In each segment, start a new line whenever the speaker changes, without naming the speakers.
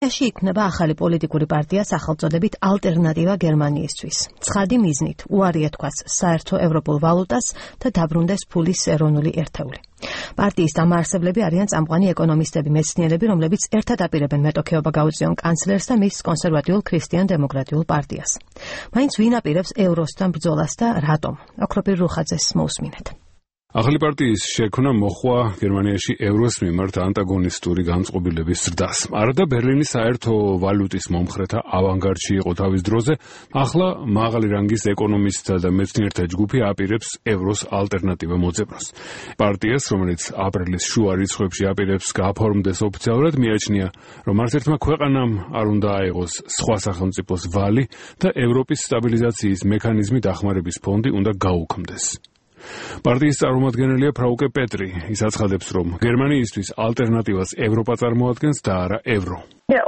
ევროკავშირში იქმნება ახალი პოლიტიკური პარტია სახელწოდებით ალტერნატივა გერმანიისთვის. ცხადი მიზნით უარი ეთქვას საერთო ევროპულ ვალუტას და დაბრუნდეს ფულის ეროვნული ერთეული. პარტიის დამაარსებლები არიან წამყვანი ეკონომისტები, მეცნიერები, რომლებიც ერთად აპირებენ მეტოქეობა გაუწიონ კანცლერს და მის კონსერვატიულ ქრისტიან-დემოკრატიულ პარტიას. მაინც ვინ აპირებს ევროსთან ბრძოლას და რატომ? ოქროპირ რუხაძეს მოусმინეთ.
ახალი პარტიის შექმნა მოხვა გერმანიაში ევროს მიმართ ანტაგონისტური განწყობილების ზრდას. არა და ბერლინის საერთო ვალუტის მომხრეთა ავანგარდში იყო თავის დროზე, ახლა მაღალი რანგის ეკონომისტთა და მეცნიერთა ჯგუფი აპირებს ევროს ალტერნატივა მოძებნოს. პარტიას, რომელიც აპრილის შუა რიცხვებში აპირებს გაფორმდეს ოფიციალურად, მიაჩნია, რომ არც ერთმა ქვეყანამ არ უნდა აიღოს სხვა სახელმწიფოს ვალი და ევროპის სტაბილიზაციის მექანიზმი დახმარების ფონდი უნდა გაუქმდეს. პარტიის წარმომადგენელია ფრაუკე პეტრი. ის აცხადებს, რომ გერმანიისთვის ალტერნატივას ევროპა წარმოადგენს და არა евро.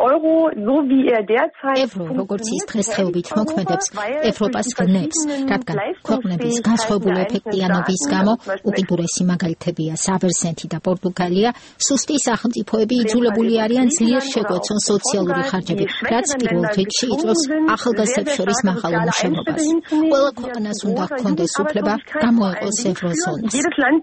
Евро, როგორც ის დღესდღეობით მოქმედებს, ევროპას გნებს, რადგან ქვეყნების განსხვავებული ეფექტიანობის გამო უკიდურესი მაგალითებია საბერძნეთი და პორტუგალია, სუსტი სახელმწიფოები იძულებული არიან ძლიერ შეგვეცონ სოციალური ხარჯები, რაც პირველ რიგში იწვევს ახალგაზრდებს შორის მაღალ უმუშევრობას. ყველა ქვეყანას უნდა ჰქონდეს უფლება გამოეყოს ევროზონას.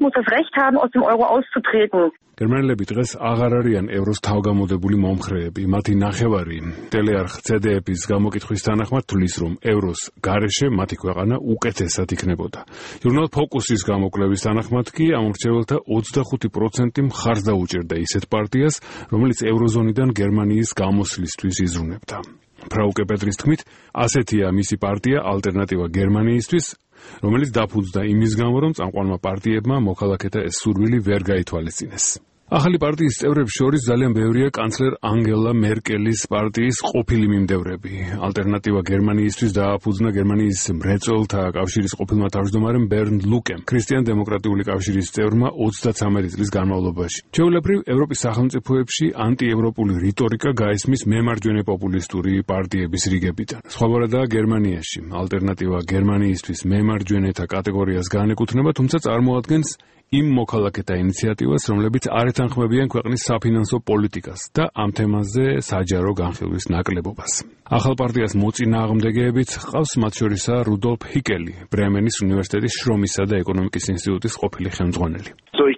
გერმანელები დღეს აღარ არიან ევროს თავგამოდებული მომხრეები. მათი ნახევარი ტელეარხ CDF-ის გამოკითხვის თანახმად თვლის, რომ ევროს გარეშე მათი ქვეყანა უკეთესად იქნებოდა. ჟურნალ ფოკუსის გამოკვლევის თანახმად კი ამ მრჩეველთა 25% მხარს დაუჭერდა ისეთ პარტიას, რომელიც ევროზონიდან გერმანიის გამოსვლისთვის იზრუნებდა. ფრაუკე პეტრის თქმით, ასეთია მისი პარტია ალტერნატივა გერმანიისთვის, რომელიც დაფუძნდა იმის გამო, რომ წამყვანმა პარტიებმა მოქალაქეთა ეს სურვილი ვერ გაითვალისწინეს. ახალი პარტიის წევრებს შორის ძალიან ბევრია კანცლერ ანგელა მერკელის პარტიის ყოფილი მიმდევრები. ალტერნატივა გერმანიისთვის დააფუძნა გერმანიის მრეწველთა კავშირის ყოფილმა თავმჯდომარემ ბერნდ ლუკემ, ქრისტიან-დემოკრატიული კავშირის წევრმა 33 წლის განმავლობაში. ჩვეულებრივ, ევროპის სახელმწიფოებში ანტიევროპული რიტორიკა გაისმის მემარჯვენე პოპულისტური პარტიების რიგებიდან. სხვაგვარადაა გერმანიაში. ალტერნატივა გერმანიისთვის მემარჯვენეთა კატეგორიას განეკუთვნება, თუმცა წარმოადგენს იმ მოქალაქეთა ინიციატივას, რომლებიც არ ეთანხმებიან ქვეყნის საფინანსო პოლიტიკას და ამ თემაზე საჯარო განხილვის ნაკლებობას. ახალ პარტიას მოწინააღმდეგეებიც ჰყავს, მათ შორისაა რუდოლფ ჰიკელი, ბრემენის უნივერსიტეტის შრომისა და ეკონომიკის ინსტიტუტის ყოფილი ხელმძღვანელი.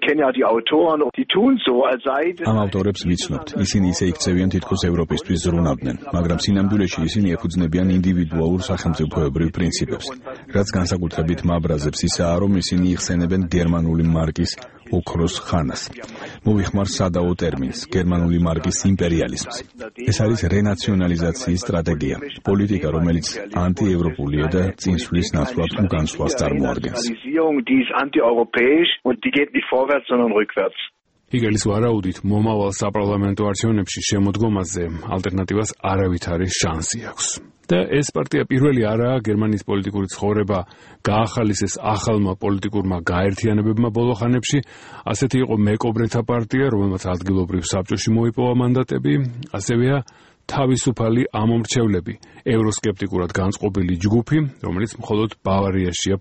ამ ავტორებს ვიცნობთ, ისინი ისე იქცევიან თითქოს ევროპისთვის ზრუნავდნენ, მაგრამ სინამდვილეში ისინი ეფუძნებიან ინდივიდუალურ სახელმწიფოებრივ პრინციპებს, რაც განსაკუთრებით მაბრაზებს ისაა, რომ ისინი იხსენებენ გერმანული მარკის ოქროს ხანას. მოვიხმარ სადაო ტერმინს, გერმანული მარკის იმპერიალიზმს. ეს არის რენაციონალიზაციის სტრატეგია, პოლიტიკა, რომელიც ანტიევროპულია და წინსვლის ნაცვლად უგანსვლას წარმოადგენს.
ჰიგელის ვარაუდით, მომავალ საპარლამენტო არჩევნებში შემოდგომაზე ალტერნატივას არავითარი შანსი აქვს. და ეს პარტია პირველი არაა გერმანიის პოლიტიკური ცხოვრება გაახალისეს ახალმა პოლიტიკურმა გაერთიანებებმა ბოლო ხანებში. ასეთი იყო მეკობრეთა პარტია, რომელმაც ადგილობრივ საბჭოში მოიპოვა მანდატები, ასევეა თავისუფალი ამომრჩევლები, ევროსკეპტიკურად განწყობილი ჯგუფი, რომელიც მხოლოდ ბავარიაშია